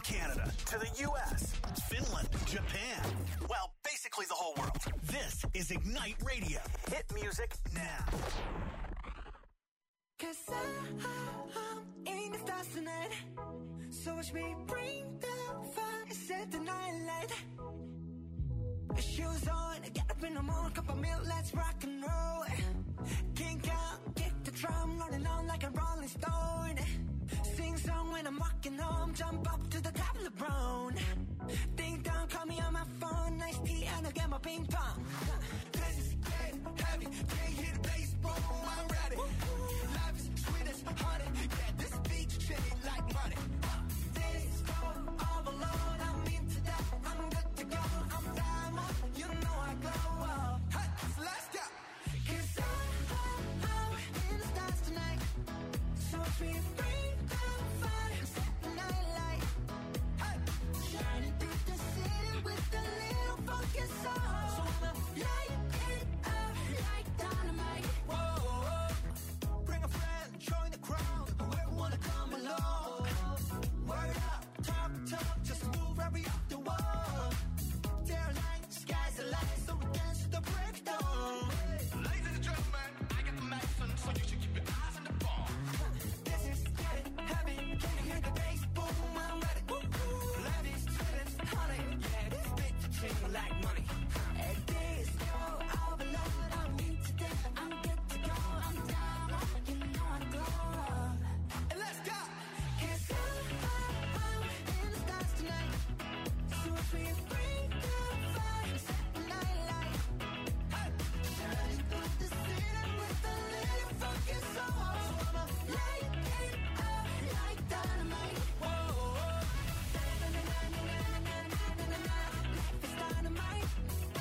Canada to the U.S., Finland, Japan. Well, basically the whole world. This is Ignite Radio. Hit music now. 'Cause I'm in the stars tonight. So watch me bring the fire, set the night light. Shoes on, get up in the morning, cup of milk, let's rock and roll. Kink out, kick the drum, rolling on like a rolling stone. Sing song when I'm walking home, jump up to the top of the brown. Ding dong, call me on my phone, nice tea and I'll get my ping pong. This is getting heavy, can't hear the bass, boom, I'm ready. Life is sweet as honey, yeah, this beach chain like money. This go overload, I'm into that, I'm good to go, I'm diamond, you know I glow up. Hey, so let's go. 'Cause I'm in the stars tonight, so watch me bring the fire, set the night light. Hey, shining through the city with a little funky soul. So I'ma light it up like dynamite. Whoa, bring a friend, join the crowd, whoever wanna come along. Word up, talk, just move right up the wall. They're like, sky's the limit, so we dance to the breakdown. Ladies and gentlemen, I got the medicine, so you should keep your eyes on the ball. This is getting heavy, can you hear the bass? Boom, I'm ready. Life is sweet as honey, yeah, this bitch chain like money. And this go overload, I'm into that, I'm good to go, I'm down, you know I glow. And let's go. 'Cause I'm in the stars tonight, so watch me bring the fire, set the night light. Hey, shining through the city with a little funky soul. So I'ma light it up like dynamite. Whoa, life is dynamite.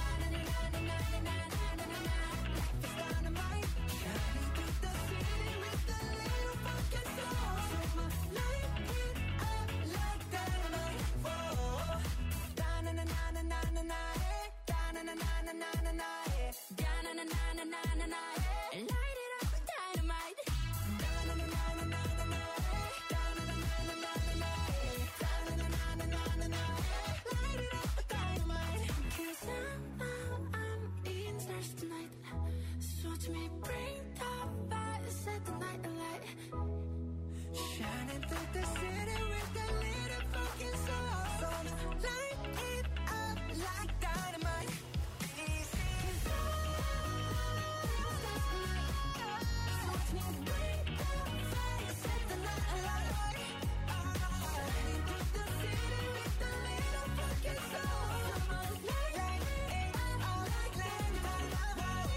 Life is dynamite. Shining through the city with a little funky soul. So I'ma light it up like dynamite. Whoa, da-na-na-na-na-na-na, da-na-na-na-na-na-na, da-na-na-na-na-na-na, light it up with dynamite. Da-na-na-na-na-na-na, da-na-na-na-na-na-na, da-na-na-na-na-na-na, light it up with dynamite. 'Cause I'm in the stars tonight, so watch me bring the fire, set the night alight. Shining through the city with a little funky soul. So light it up like dynamite. Easy. 'Cause I'm in the stars tonight, so watch me bring the fire, set the night alight. Shining through the city with a little funky soul. So light it up like dynamite.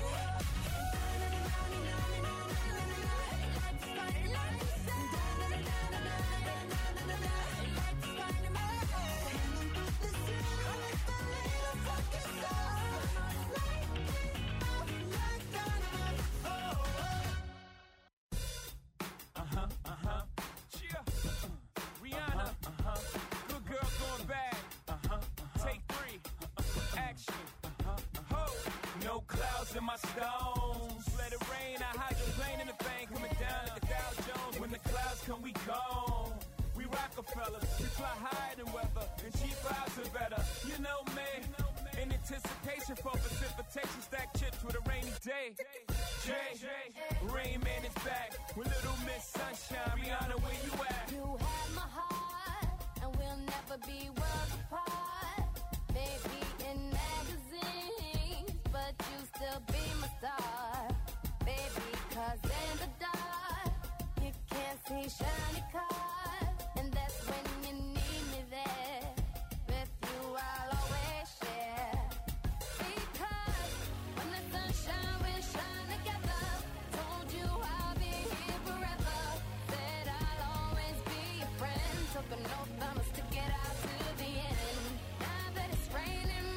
Rihanna, good girl going bad. Take 3, action. Ho, no clouds in my stones. Let it rain, I hydroplane in the thing, coming down like a Dow Jones. When the clouds come, we gone. We Rockefellers, we fly higher than weather, and cheap vibes are better. You know me, in anticipation for precipitation, stack chips with a rainy day. Jay, Rain Man is back with Little Miss Sunshine. Rihanna, where you at? You have my heart, and we'll never be worlds apart. Maybe in magazines, but you still be my star. Baby, 'cause in the dark, you can't see shiny cars. And that's when you need me there. With you, I'll always share. Because when the sunshine, we'll shine together. Told you I'll be here forever. Said I'll always be your friend. Took an oath, I'ma stick it out to the end. Now that it's raining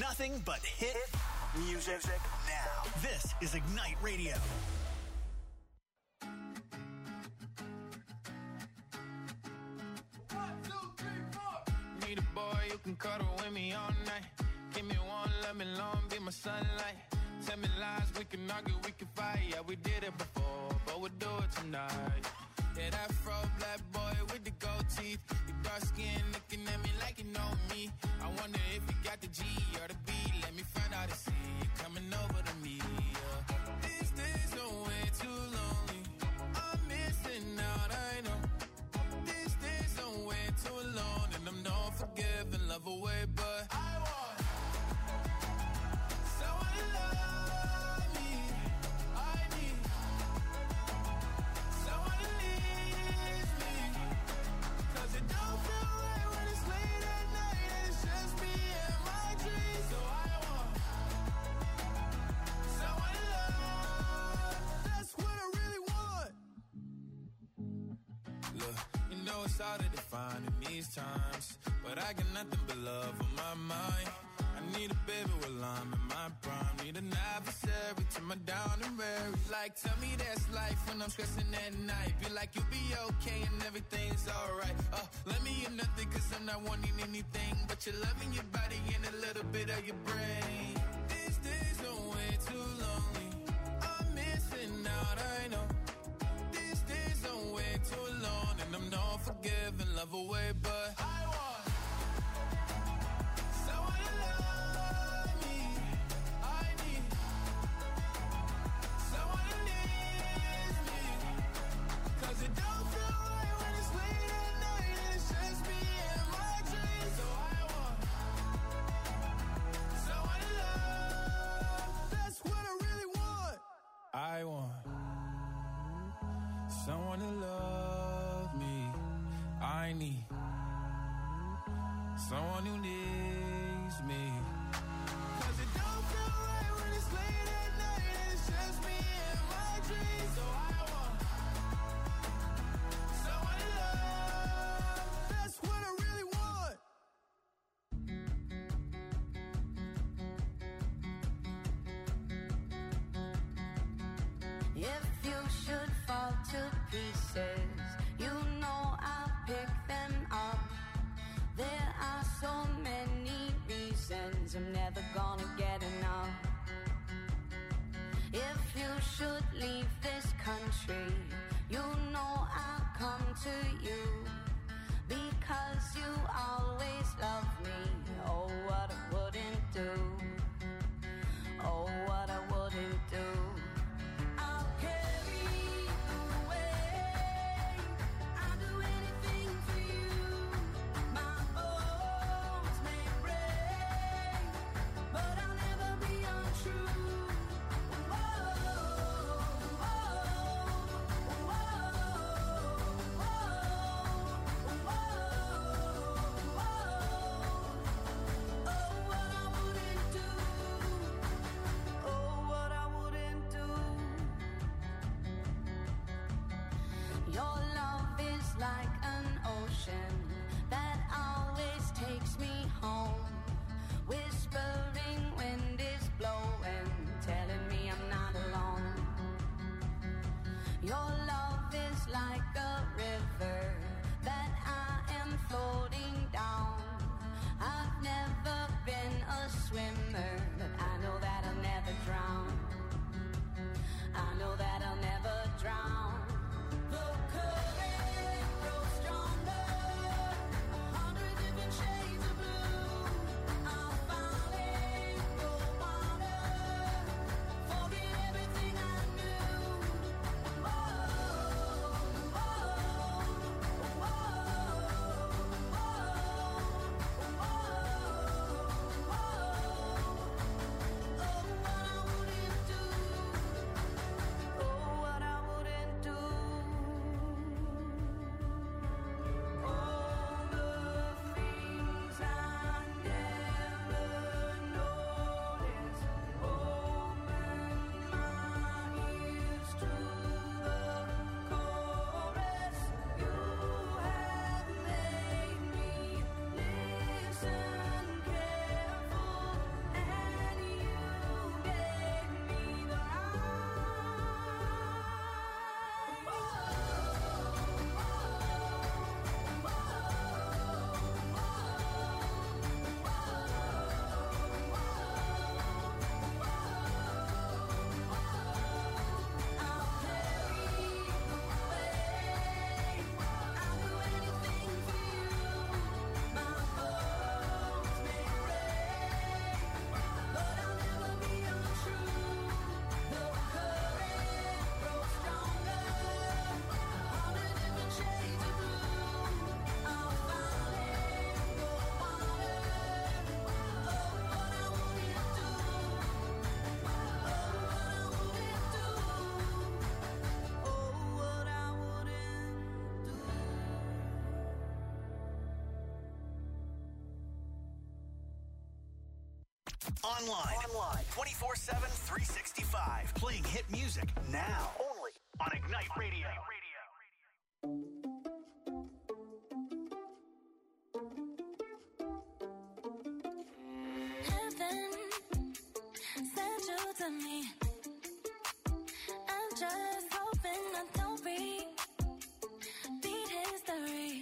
Nothing but hit music now. This is Ignite Radio. Need a boy you can cuddle with me all night. Give me one, let me long, be my sunlight. Tell me lies, we can argue, we can fight. Yeah, we did it before, but we'll do it tonight. Yeah, that fro black boy with the gold teeth. Your dark skin looking at me like you know me. I wonder if you got the G or the B. Let me find out and see you coming over to me. Yeah. These days are way too lonely. I'm missing out, I know. These days are way too alone, and I'm not forgiving, love away, but I want someone to love me. I need someone to leave me, 'cause it don't feel right when it's late at night and it's just me and my dreams. So I want someone to love. That's what I really want. Look, you know it's hard to define in these times, but I got nothing but love on my mind. I need a baby while I'm in my prime. Need an adversary to my down and weary. Like, tell me that's life when I'm stressing at night. Be like, you'll be okay and everything's alright. Let me in nothing 'cause I'm not wanting anything but your love and your body and a little bit of your brain. These days are way too lonely. I'm missing out, I know. These days are way too alone, and I'm not forgiving, love away, but I want someone to love me. I need someone to leave me, 'cause it don't feel right when it's late at night and it's just me and my dreams. So I want someone to love. That's what I really want. I want someone to love me. I need someone who needs me, 'cause it don't feel right when it's late at night and it's just me and my dreams. So I want someone to love. That's what I really want. If you should fall to pieces, you know I'll pick them up. There are so many reasons Online. 24/7, 365. Playing hit music now. Only on Ignite Radio. Heaven sent you to me. I'm just hoping I don't beat history.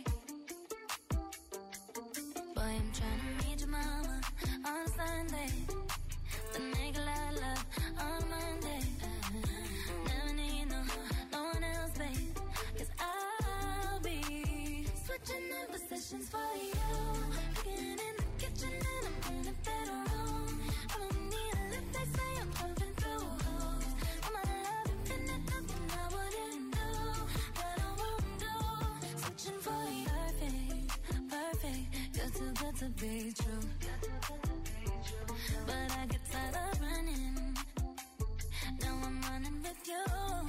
Boy, I'm trying to meet your mama on Sunday. The nigga I love on Monday. Never need no one else, babe. 'Cause I'll be switching in positions for you. Cooking in the kitchen and I'm in the bedroom. I don't need a lift, they say I'm pumping through holes. I'm a love infinite, nothing I wouldn't do, that I won't do. Switching for you, perfect, you're too good to be true. But I get tired of running. Now I'm running with you.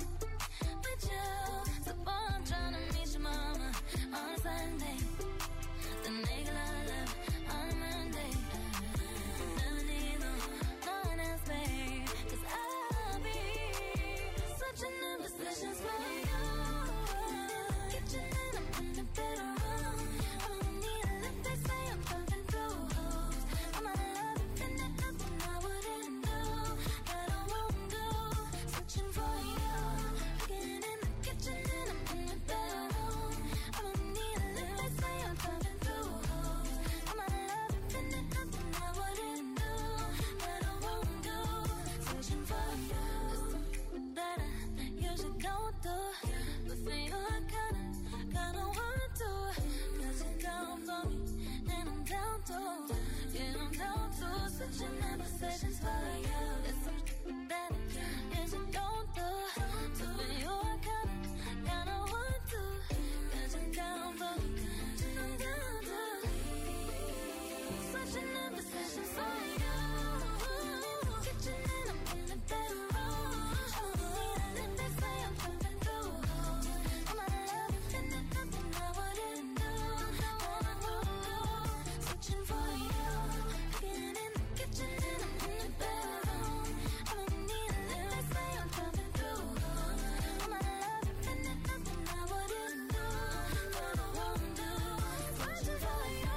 So boy, I'm trying to meet your mama on Sunday. The nigga I love on Monday. Never need no one else, babe. 'Cause I'll be switching in positions for you. Kitchen and I'm in the bedroom. I don't need a lift, they say I'm pumping through holes. I'm a love infinite, nothing I wouldn't do, that I won't do. Switching for you. Cooking in the kitchen and I'm in the bedroom. I don't need a lift, they say I'm pumping through holes. I'm a love infinite, nothing I wouldn't do, that I won't do. Switching for you. That I usually don't do, but for you I kinda want to. 'Cause you're down for me and I'm down to. Yeah, I'm down to. Switching in positions for you. It's something that I usually don't do, so for you I kinda want to. 'Cause you're down for me and I'm down to. Switching in positions for you. Kitchen and I'm in the bedroom. I don't need a lift, they say I'm pumping through holes. I'm a love infinite, nothing I wouldn't do, that I won't do. Switching for you. Cooking in the kitchen and I'm in the bedroom. I don't need a lift, they say I'm pumping through holes. I'm a love infinite, nothing I wouldn't do, that I won't do. Switching for you.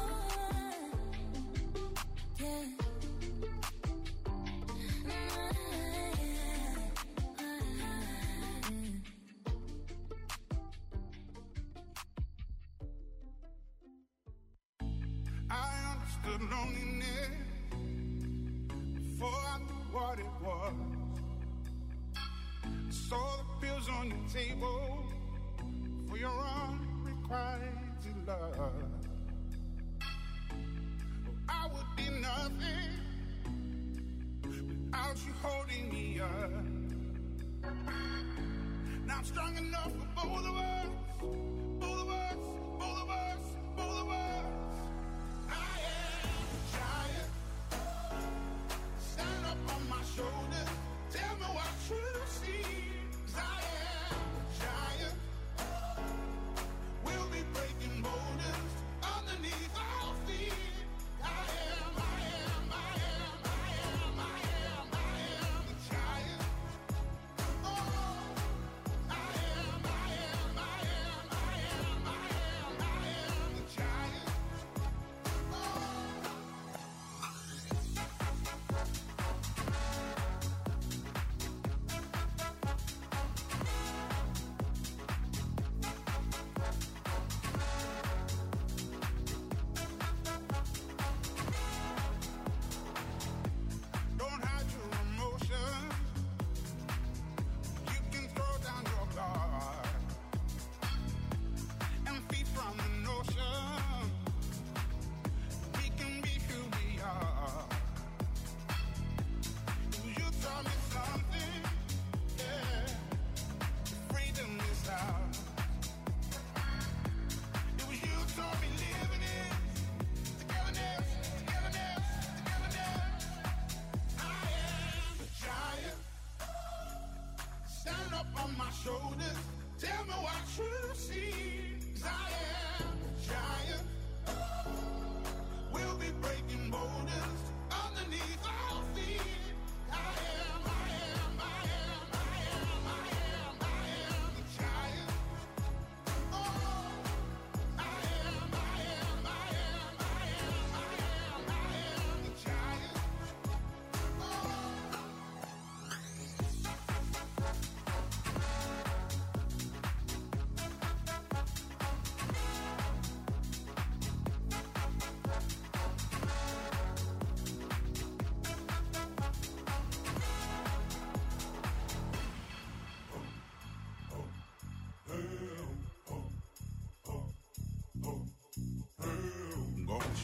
Yeah. I understood loneliness before I knew what it was. Saw the pills on your table for your unrequited love. I would be nothing without you holding me up. Now I'm strong enough for both of us, both of us, both of us, both of us. I am a giant. Stand up on my shoulders. Tell me what you see. 'Cause I am a giant. We'll be breaking boulders underneath our feet. I am the giant. Oh, I am the giant.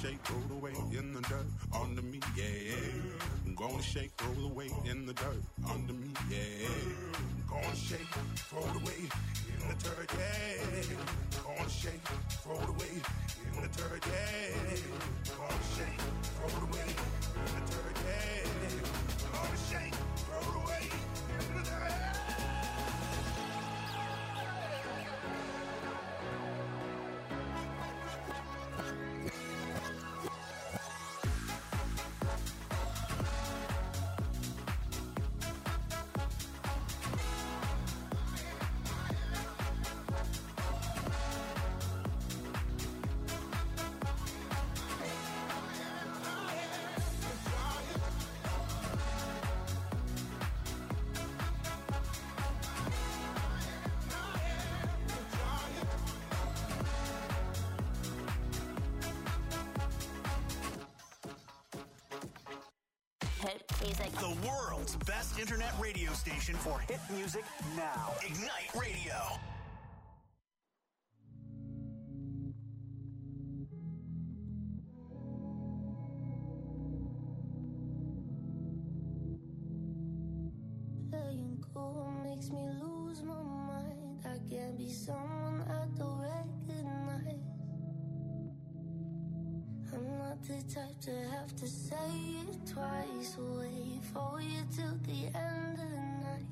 shake, roll away in the dirt under me, yeah. I'm gonna shake, roll away in the dirt under me, yeah. I'm gonna shake, roll away in the dirt, yeah. I'm gonna shake, roll away in the dirt, yeah. I'm gonna shake, roll away in the dirt, yeah. I'm gonna shake, roll away in the dirt. The world's best internet radio station for hit music now. Ignite Radio. Playing cool makes me lose my mind. I can't be someone I don't recognize. I'm not the type to have to say it twice. Wait for you till the end of the night.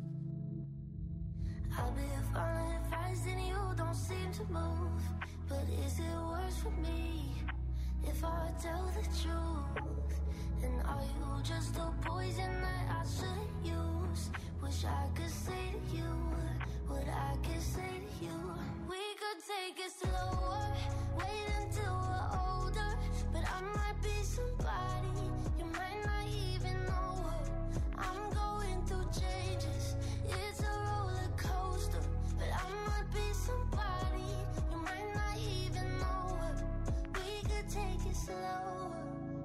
I've been following advice and you don't seem to move. But is it worse for me if I tell the truth? And are you just a poison that I shouldn't use? Wish I could say to you what I could say to you. We could take it slower, wait until we're older. But I might be somebody you might not even know. I'm going through changes, it's a roller coaster. But I might be somebody you might not even know. We could take it slower.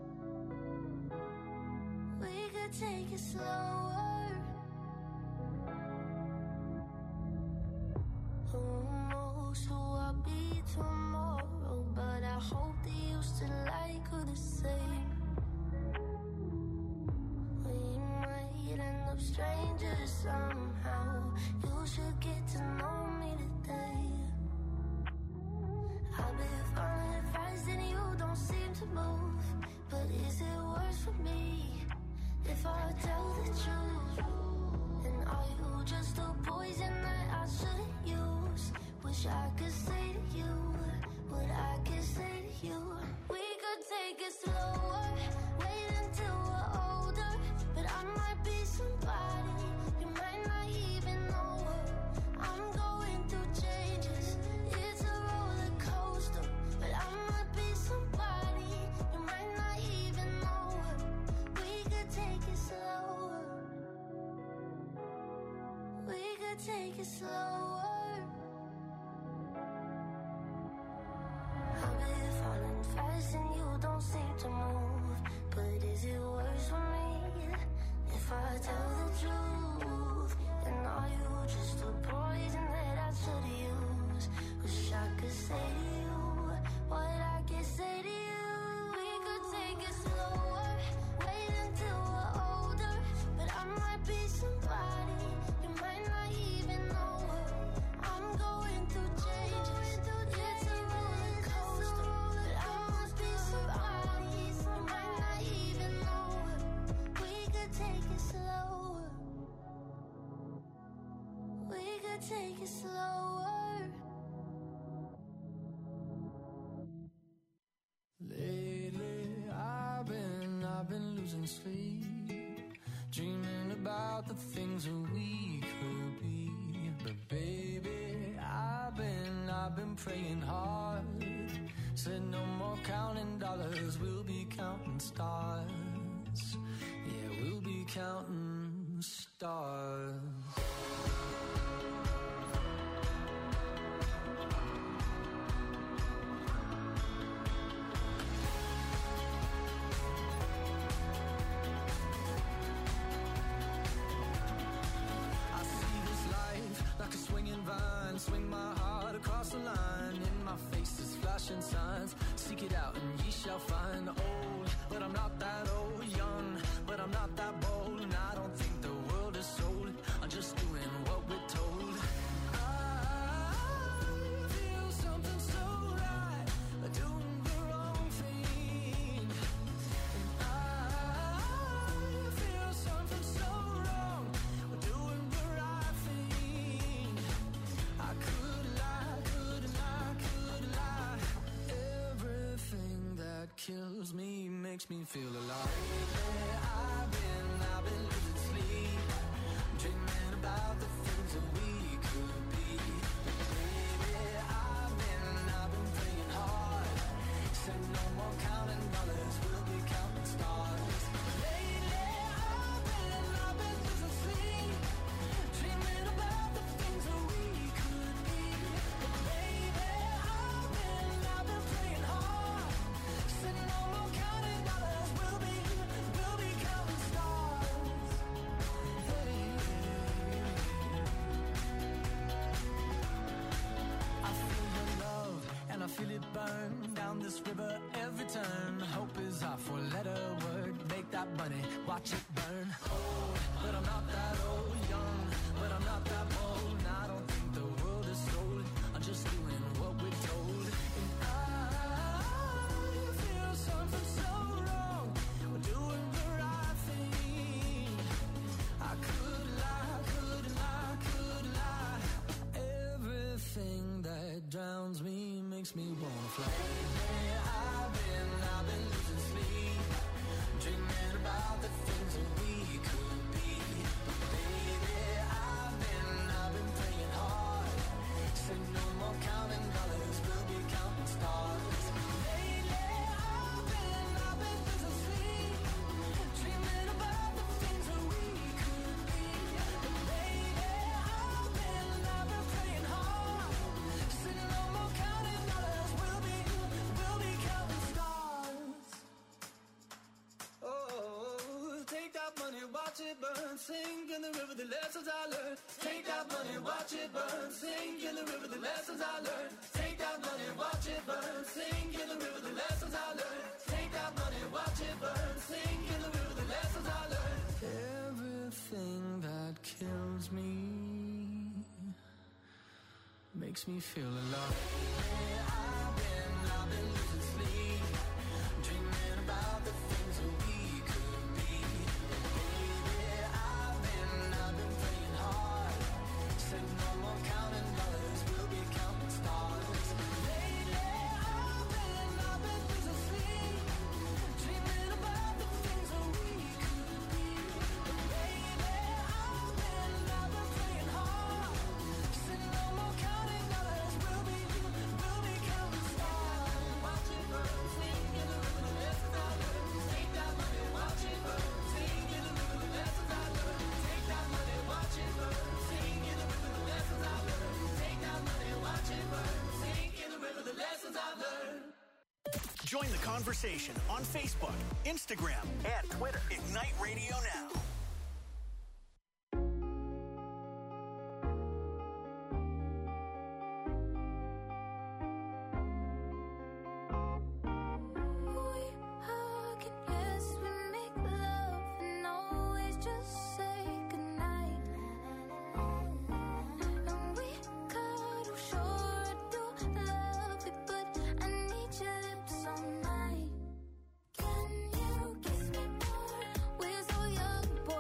We could take it slower. Who knows who I'll be tomorrow? But I hope that you still like her the same. We might end up strangers somehow. You should get to know me today. I've been following advice and you don't seem to move. But is it worse for me if I tell the truth? And are you just a poison that I shouldn't use? Wish I could say to you what I could say to you. We could take it slower, wait until we're older. But I might be somebody you might not even know. I'm going through changes, it's a roller coaster. But I might be somebody you might not even know. We could take it slower. We could take it slower. I've been falling fast and you don't seem to move. But is it worse for me if I tell the truth? And are you just a poison that I should use? Wish I could say to you what I could say to you. We could take it slower, wait until we're older. But I might be somebody you might not even know. I'm going through changes, it's a roller coaster. But I must be somebody you might not even know. We could take it slower. We could take it slower. Lately, I've been losing sleep, dreaming about the things that we could be. But baby, I've been praying hard. Said no more counting dollars, we'll be counting stars. Yeah, we'll be counting stars. Like a swinging vine, swing my heart across the line. In my face is flashing signs. Seek it out and ye shall shall find. Old, but I'm not that old. Young, but I'm not that bold. And I don't think the world is sold. I'm just doing what we're told. I feel something so right, doing the wrong thing. And I feel something so wrong, doing the right thing. I could lie, couldn't lie, could lie. Everything that kills me makes me feel alive. I've been losing sleep, dreaming about the things that we could be. Baby, I've been praying hard. Said no more counting dollars, we'll be counting stars. Lately, I've been losing sleep, dreaming about the things that we could be. Baby, I've been praying hard. Said no more counting dollars, we'll be counting stars. Hey. I feel your love and I feel it burn down this river every turn. Hope is our four-letter word. Make that money, watch it burn. Old, but I'm not that old. Young, but I'm not that bold. And I don't think the world is sold. I'm just doing what we're told. And I feel something so wrong. We're doing the right thing. I could lie, couldn't lie, could lie. Everything that drowns me makes me wanna fly. I've been losing sleep, dreaming about the things that we could be. Baby, I've been praying hard. Said no more counting dollars, we'll be counting stars. Lately, I've been losing sleep, dreaming about the things that we could be. Baby, I've been praying hard. Said no more counting dollars, we'll be counting stars. Oh, take that money, watch it burn, sink in the river, the lessons I learned. Take that money, watch it burn, sink in the river, the lessons I learned. Take that money, watch it burn, sink in the river, the lessons I learned. Take that money, watch it burn, sink in the river, the lessons I learned. Everything that kills me makes me feel alive. I've been losing sleep, dreaming about the things that we could be. Baby, I've been praying hard. Said no more counting dollars, we'll be counting stars. Lately, I've been losing sleep, dreaming about the things that we could be. Baby, I've been praying hard. Said no more counting dollars, we'll be counting stars. Watch it burn, sing in the river, the lessons I learned. Take that money, watch it burn, sing in the river, the lessons I learned. Take that money, watch it burn, sing in the river, the lessons I learned. Take that money, watch it burn, sing in the river, the lessons I learned. Join the conversation on Facebook, Instagram, and Twitter. Ignite Radio Now. We hug and yes, we make love and always just say goodnight. And we cuddle, sure I do love it, but I need your lips all night. Can you kiss me more? We're so young, boy.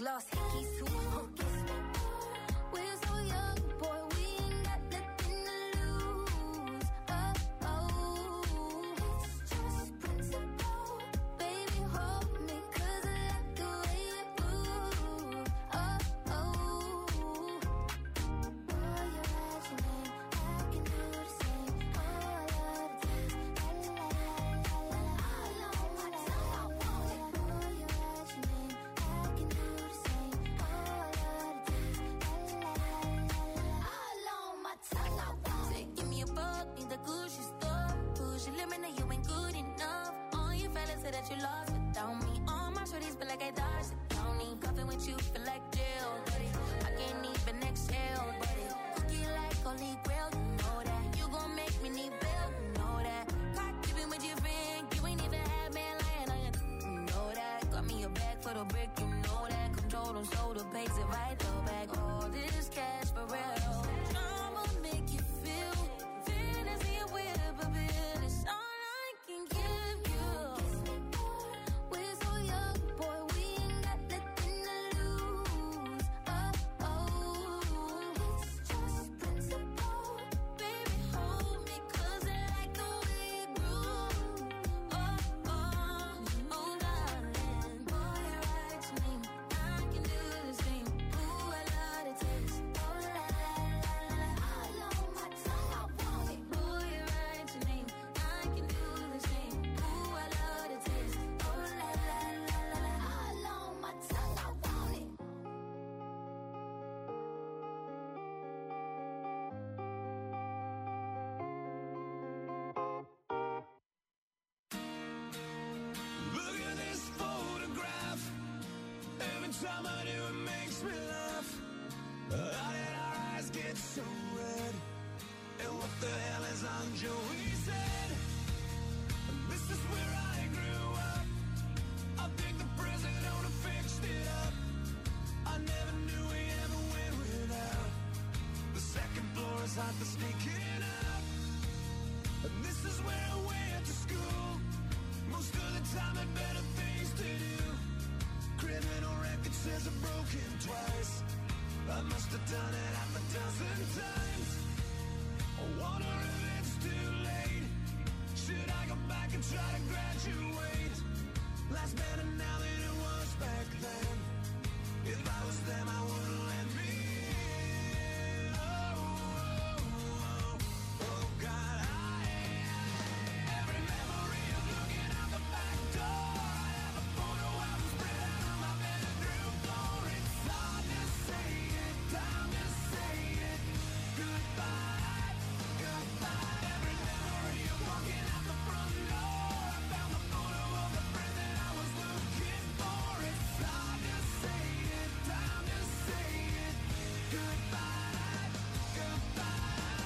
gloss, hickey, super hooky. We're so young, boy, we ain't got nothing to lose. Oh, it's just principle. Baby, hold me, 'cause I like the way you move. Oh, boy, you're right, your name, I can do the same. Oh, I love the taste, la la la la la la. All on my tongue, I want it. Boy, you're right, your name, I can do the same. Oh, I love the taste, la la la la la. All on my tongue, I want it. Give me a buck, need the Gucci stuff. Push your limit, now you ain't good enough. All your fellas say that you lost without me. All my shorties feel like I dodged the county. Coughing with you feel like jail, buddy. I can't even exhale, buddy. Cookie like holy grail, you know that. You gon' make me need bail, you know that. Caught keeping with your friend, you ain't even had man lying on you, you know that. Got me a bag for the brick, you know that. Control them, so the pace it right though back. All this cash for real. Drama make you feel fantasy with a bill. It's all I can give you. We're so young, boy, we ain't got nothing to lose. Oh, it's just principle. Baby, hold me, 'cause I like the way you groove. Oh, darling, boy, you're right to me. I can do the same. Ooh, I love the taste. Oh, la la la la. All on my tongue, I want it. Boy, you're right to me. I can do the same. Ooh, I love the taste. Oh, la la la la. All on my tongue, I want it. Look at this photograph. Every time I do, it makes me laugh. How did our eyes get so red? And what the hell is on Joey's head? This is where I grew up. I think the president owner fixed it up. I never knew we ever went without. The second floor is hot for sneaking up. And this is where I went to school. Most of the time had better things to do. Criminal record says I've broken twice. I must have done it half a dozen times. I wonder if it's too late. Should I go back and try to graduate? Life's better now than it was back then. If I was them, I wouldn't let me in. Oh, God, every memory of looking out the back door. I have a photo album spread out on my bedroom floor. It's hard to say it, time to say it. Goodbye, goodbye. Every memory of walking out the front door. I found the photo of the friend that I was looking for. It's hard to say it, time to say it. Goodbye, goodbye.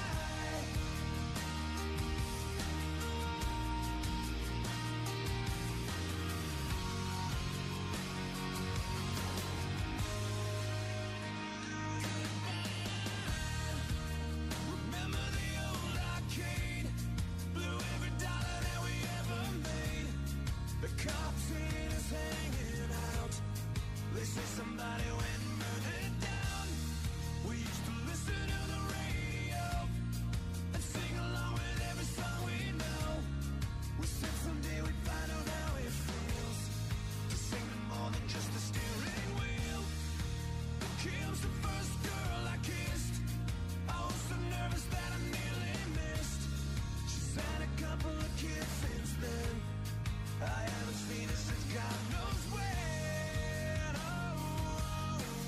Remember the old arcade? Blew every dollar that we ever made. The cops seen us hanging out. They say somebody went and burned it down. We used to listen to the radio and sing along with every song we know. We said someday we'd find out how it feels to sing to more than just the steering wheel. Kim's the first girl I kissed. I was so nervous that I nearly missed. She's had a couple of kids since then. I haven't seen her since God knows when. Oh,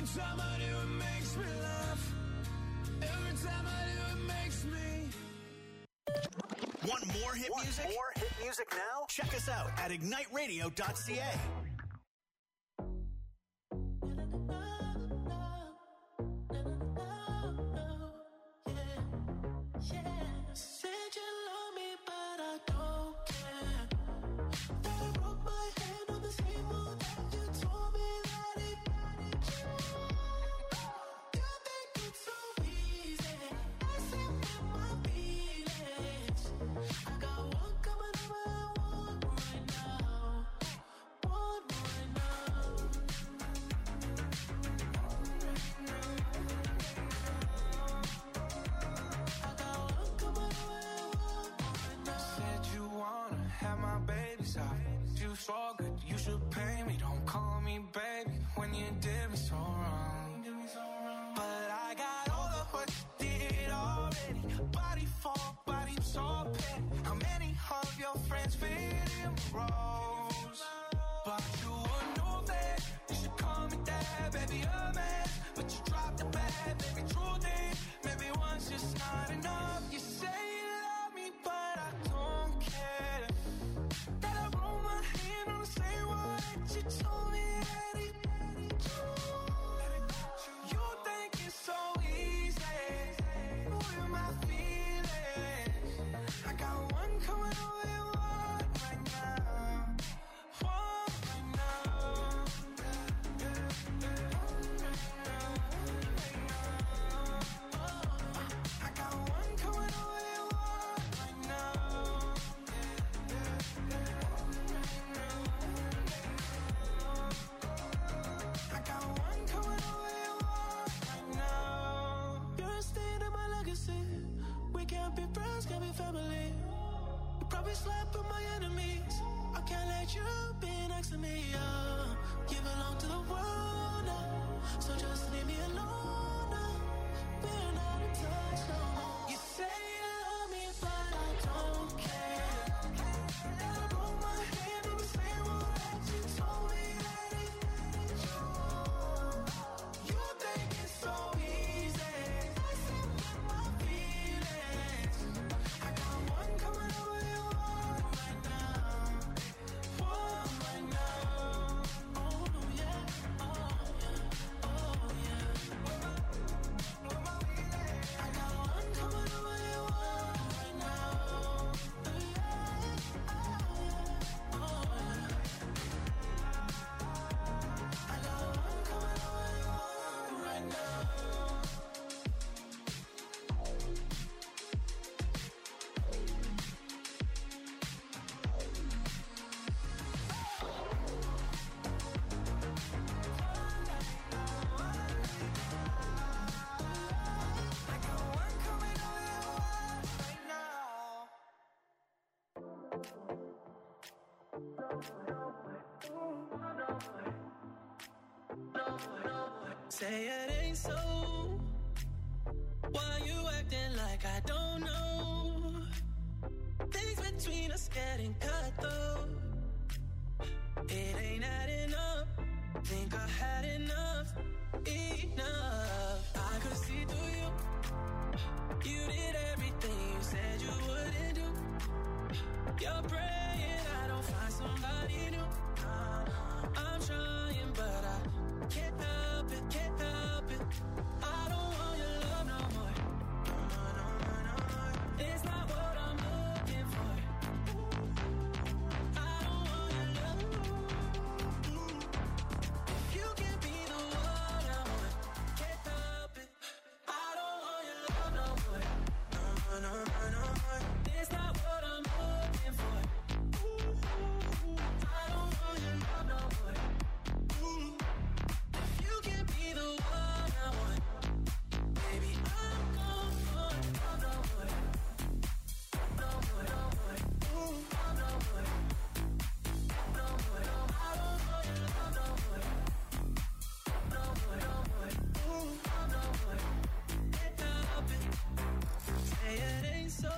time I do, it makes me laugh. Every time I do, it makes me. Want more hit music? More hit music now? Check us out at igniteradio.ca. Said you love me, but I don't care. That I broke my hand on the table that you told me that it you think it's so easy. I sit with my feelings. I got one coming over and one right now. One right now. I got one coming over and one right now. Said you wanna have my baby's eyes. You so good, you should pay me. Don't call me baby when you did me so wrong. But I got all of what you did already. Body for body, so petty. How many of your friends fit in roles? But you would know that you should call me dad, baby, a man. But you dropped the bad, baby, true thing. Maybe once just not enough. You say you love me, but I don't care. That I roll my hand on the same one that you told me that it you think it's so easy with my feelings. I got one coming over and one right now. One right now. I got one coming over and one right now. I got one coming over and one right now. You're a stain in my legacy. We can't be friends, can't be family. You probably slept with my enemies. I can't let you be next to me. You belong to the world now, so just leave me alone now. We're not in touch no more. You say you love me, but I don't care. That I broke my hand on the same one that you told me that it you think it's so easy. I sit with my feelings. I got one coming over and one right now. One right now. Oh yeah, oh yeah, oh yeah. I got one coming over and one right now. Oh yeah. I got one coming over and one right now. I got one coming over and one right now. Say it ain't so. Why you acting like I don't know? Things between us getting cut though. It ain't adding up. Think I had enough. Enough. I could see through you. You did everything you said you wouldn't do. You're praying I don't find somebody new. I'm trying, but I can't help it, can't help it. I don't want your love no more. It's not what I'm looking for. I don't want your love. If you can't be the one I want, can't help it. I don't want your love no more. It's not what I'm looking for. I don't want your love no more. If you can't be the one I want, baby, I'm gone for love no more. No more, no more. Love no more. No more, no more. I don't want your love no more. No more, no more. Love no more. Can't help it. Say it ain't so.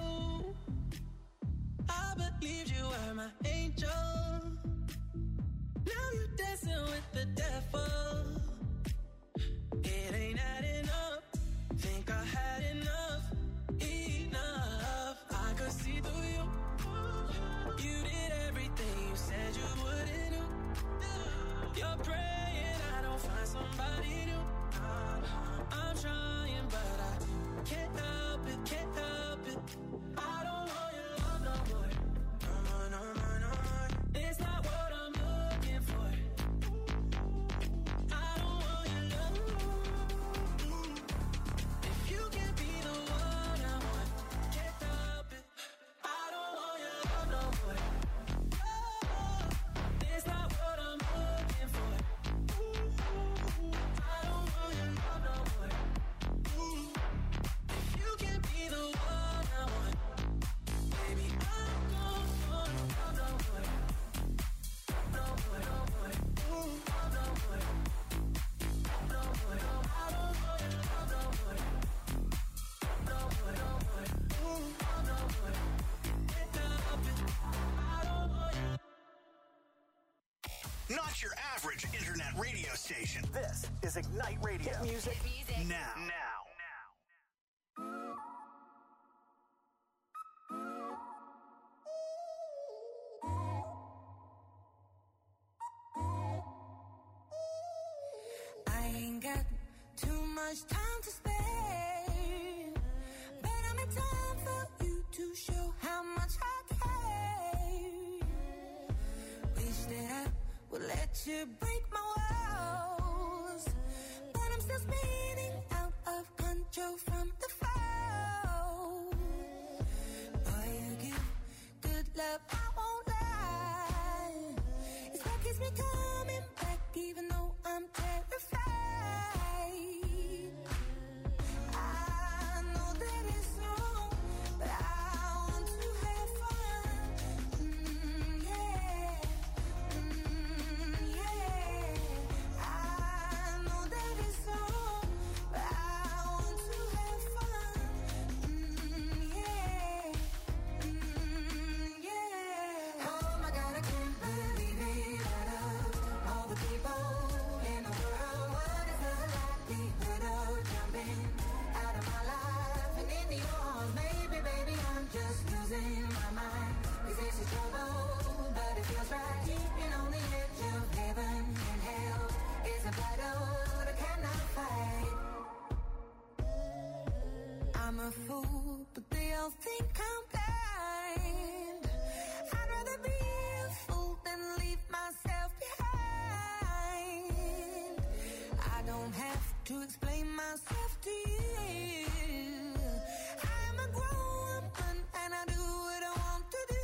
I believed you were my angel. Now you dancing with the devil. not your average internet radio station. This is Ignite Radio. Hit music now. I ain't got too much time to spare, but I'm in time for you to show how much I care. Wish that I would let you break my walls, but I'm still spinning out of control from the fall. Boy, you give good love, I won't lie. It's what keeps me coming back, even though I'm terrified. I know that it's wrong, but I want to have fun. Yeah. Yeah. I know that it's wrong, but I want to have fun. Yeah. Yeah. Oh my God, I can't believe it. Out of all the people in the world, what is the likelihood of jumping out of my life and into yours? Maybe, baby, I'm just losing my mind. 'Cause this is trouble, but it feels right. Keeping on the edge of heaven and hell is a battle that I cannot fight. I'm a fool, but they all think I'm blind. I'd rather be a fool than leave myself behind. I don't have to explain myself to you. I'm a grown woman and I do what I want to do.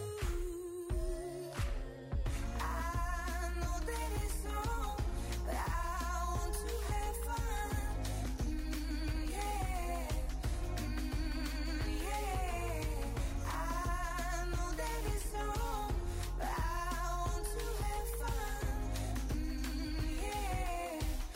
I know that it's wrong, but I want to have fun. Yeah. Yeah. I know that it's wrong, but I want to have fun. Yeah.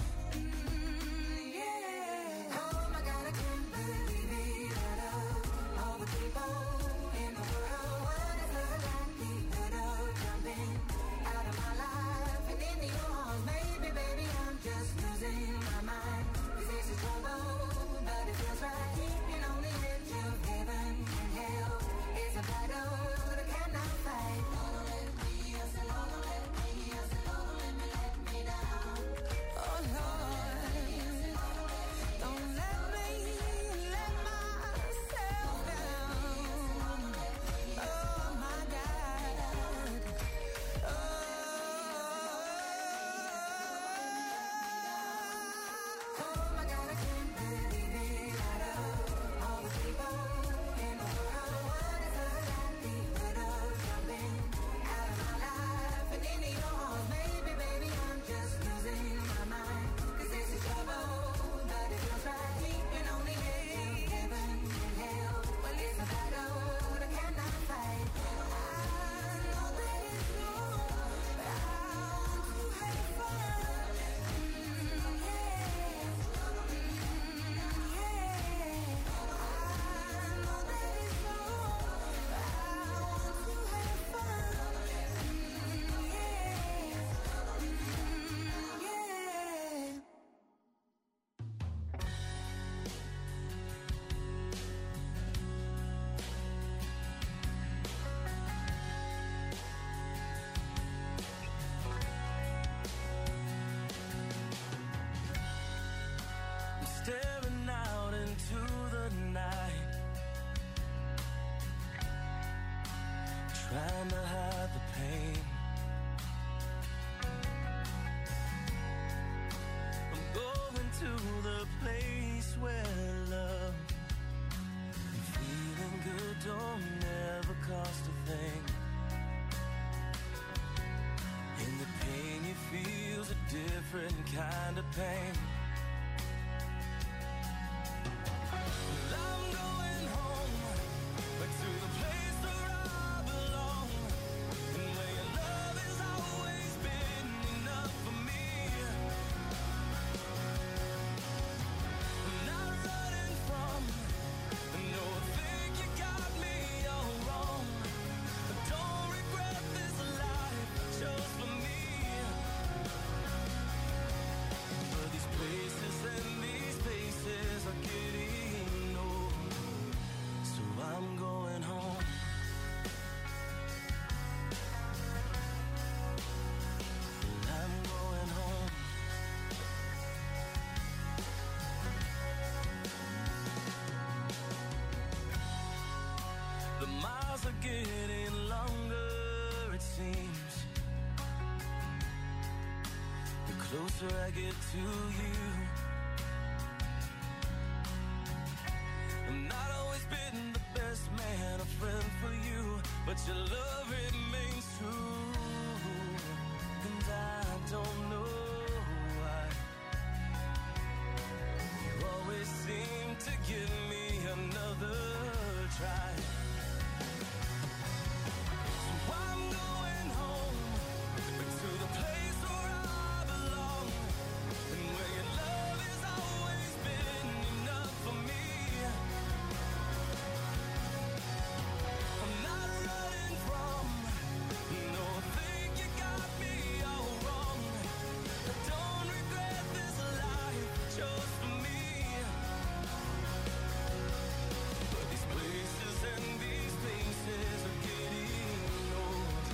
Yeah. Oh my God, I can't believe it. Out of all the people in the world, what is the likelihood of jumping out of my life and into yours? Maybe, baby, I'm just losing my mind. 'Cause this is trouble, but it feels right. Keeping on the edge of heaven and hell is a battle that I cannot fight. Don't let me, I said, don't let me, I said, don't let me down. Oh Lord, don't let me let myself down. Oh my God. Oh my God, I can't believe it. Out of all the people in the world, what is the likelihood of jumping out of my life and into yours? Maybe, baby, I'm just losing my mind. 'Cause this is trouble, but it feels right. Keeping on the edge of heaven and hell. Well, it's a battle that I cannot fight. I know that it's wrong, but I want to have fun. Yeah. I'm staring out into the night, trying to hide the pain. I'm going to the place where love and feeling good don't never cost a thing. And the pain you feel's a different kind of pain. I'm going home, back to the place where I belong, and where your love has always been enough for me. I'm not running from, no, I think you got me all wrong. I don't regret this life chose for me. getting longer, it seems. The closer I get to you. I've not always been the best man, a friend for you, but your love remains true. And I don't know why you always seem to give me another try. So I'm going home, to the place where I belong, and where your love has always been enough for me. I'm not running from, no, I think you got me all wrong. I don't regret this life I chose for me. But these places and these faces are getting old.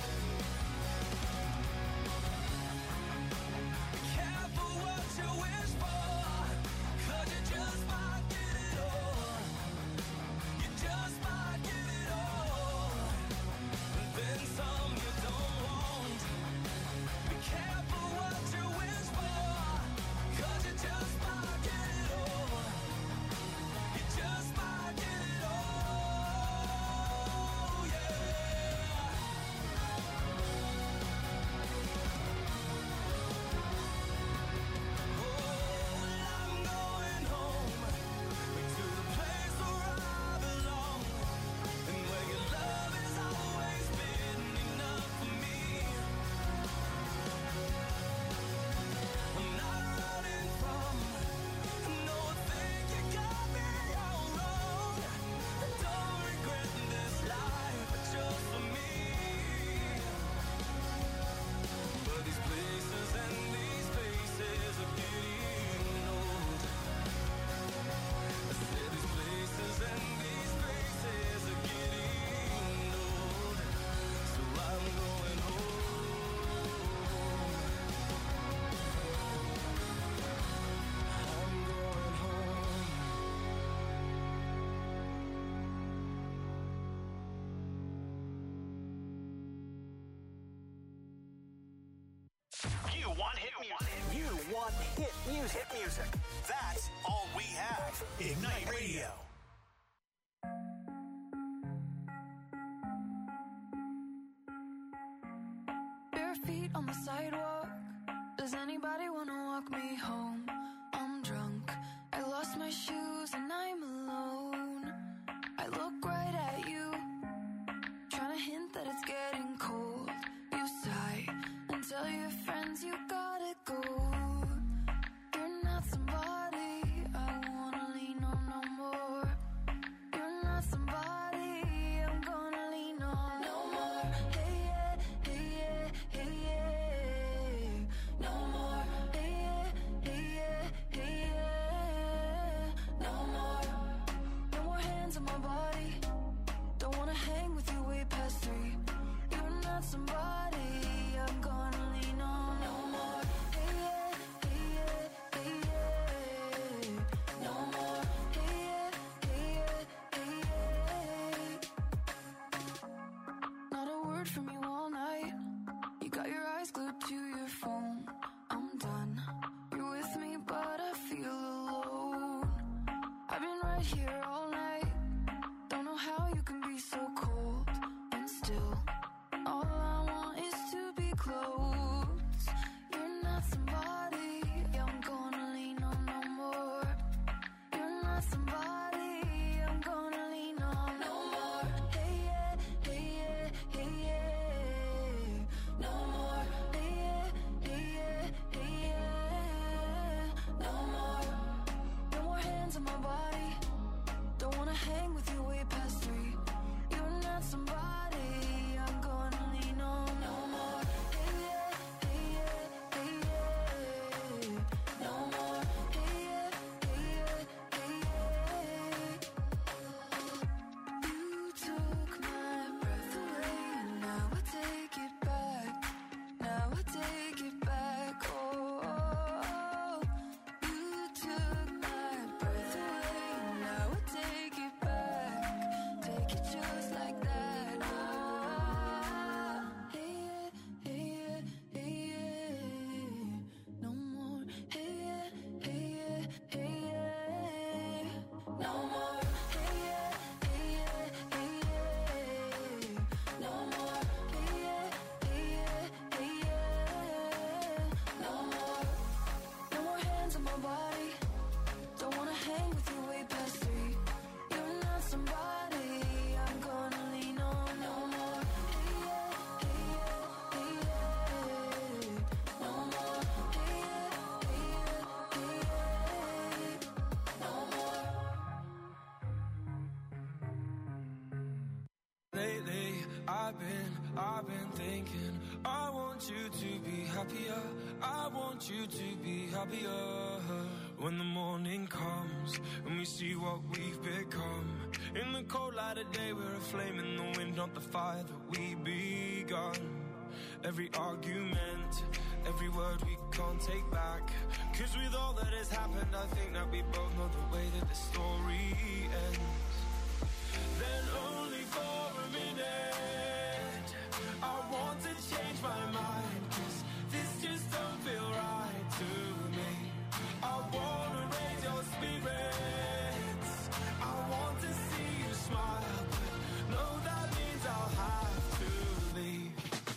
Be careful what you wish for, 'cause you just might get it all. You just might get it all, and then some you don't want. Be careful what you wish for, 'cause you just might get it all. You just might get it all, yeah. Oh, well, I'm going home, to the place where I belong, and where your love has always been enough for me. I'm not running from, no, I think you got me all wrong. I don't regret this life I chose for me. But these places and these faces are getting old. I said these places and these faces are getting old. So I'm going home. I'm going home. You want hit music. You want hit music. Hit music. That's all we have. Ignite Radio. Bare feet on the sidewalk. Does anybody wanna walk me home? I'm drunk. I lost my shoes and I'm alone. I look right at you, trying to hint that it's getting cold. You sigh and tell your friends you gotta go. You're not somebody I wanna lean on no more. You're not somebody I'm gonna lean on no more. Hey yeah, hey yeah, hey yeah. No more. Hey yeah, hey yeah, hey yeah. No more. No more hands on my body. Don't wanna hang with you way past 3. You're not somebody I'm gonna lean on no more. Hey yeah, hey yeah, hey yeah. No more. Hey yeah, hey yeah, hey yeah. Not a word from you all night. You got your eyes glued to your phone. I'm done. You're with me, but I feel alone. I've been right here all night. Don't know how you can be so cold. And still, all I want is to be close. You're not somebody I'm gonna lean on no more. You're not somebody I'm gonna lean on no more. Hey yeah, hey yeah, hey yeah. No more. Hey yeah, hey yeah, hey yeah. No more. No more hands on my body. Don't wanna hang with you way past 3. You're not somebody I'm gonna lean on no more. Hey yeah, hey yeah, hey yeah. No more. Hey yeah, hey yeah, hey yeah. You took my breath away, and now I take it back. Now I take it back. Oh, you took my breath away, and now I take it back. Take it just like that. Oh. happier. I want you to be happier. When the morning comes and we see what we've become. In the cold light of day, we're a flame in the wind, not the fire that we begun. Every argument, every word we can't take back. Cause with all that has happened, I think that we both know the way that the story ends. Then only for a minute, I want to change my mind. Cause this just don't feel right to me. I wanna raise your spirits, I want to see you smile, but no, that means I'll have to leave.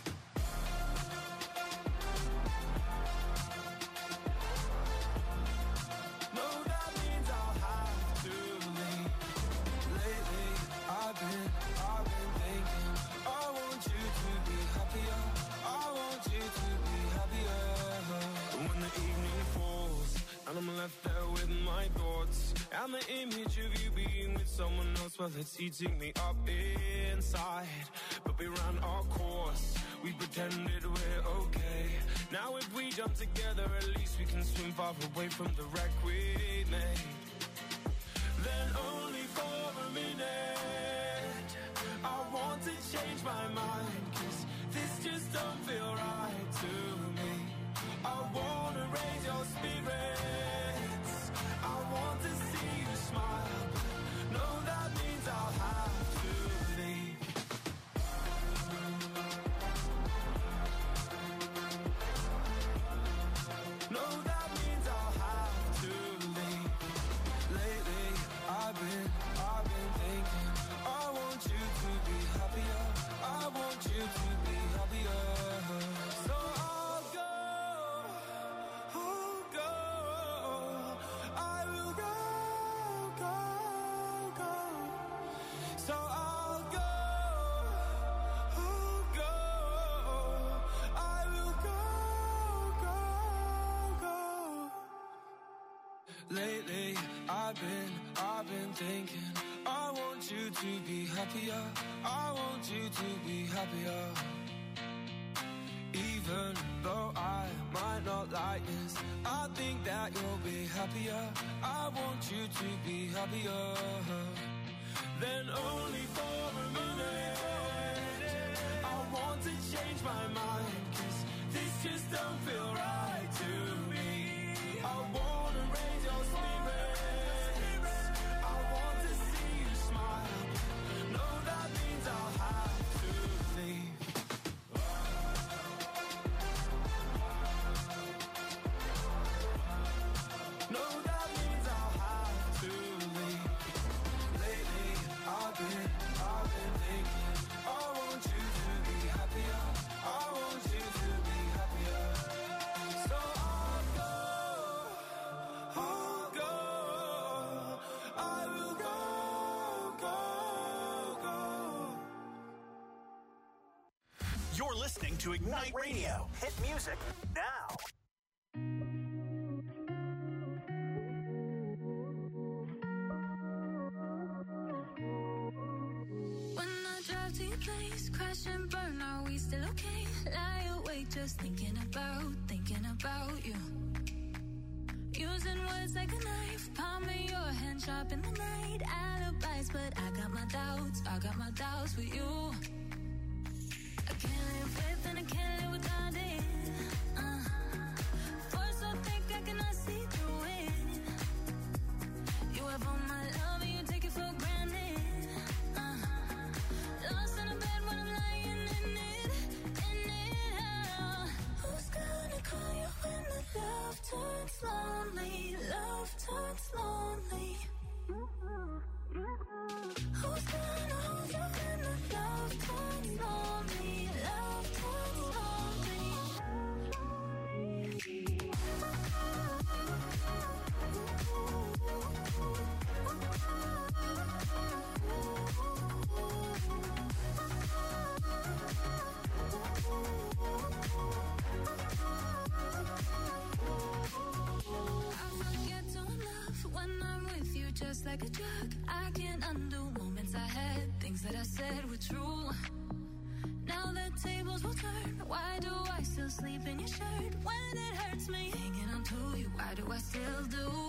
No, that means I'll have to leave. Lately, I've been thinking, I want you to be happier, I want you to be happier. When the evening falls and I'm left there with my thoughts, and the image of you being with someone else, well, it's eating me up inside. But we ran our course, we pretended we're okay. Now if we jump together, at least we can swim far away from the wreck we made. Then only for a minute, I want to change my mind. Cause this just don't feel right to me. I wanna raise your spirits, I want to see you smile, but no, that means I'll have to leave. No, that means I'll have to leave. Lately, I've been thinking, I want you to be happier, I want you to be happier. So I'll go, I will go. So I'll go, I will go. Lately, I've been thinking, I want you to be happier, I want you to be happier. Even though I might not like this, I think that you'll be happier, I want you to be happier. Then only for a minute, I want to change my mind. Cause this just don't feel right to me. I wanna raise your spirits, I want to see you smile. No, that means I'll have to leave. No, that means I'll have to leave. Lately, I've been thinking, I want you to be happier, I want you to be happier. So I'll go, I will go. You're listening to Ignite Radio. Hit music now. When I drive to your place, crash and burn, are we still okay? Lie awake just thinking about you. Using words like a knife, palm in your hand, sharp in the night. Alibis, but I got my doubts with you. I can't live with and I can't live without it. Force so thick I cannot see through it. You have all my love and you take it for granted. Lost in a bed when I'm lying in it. Who's gonna call you when the love turns lonely? Who's gonna hold you when the love turns lonely? Just like a drug, I can't undo moments I had. Things that I said were true. Now Now the tables will turn. Why do I still sleep in your shirt when it hurts me? Hanging on to you, why do I still do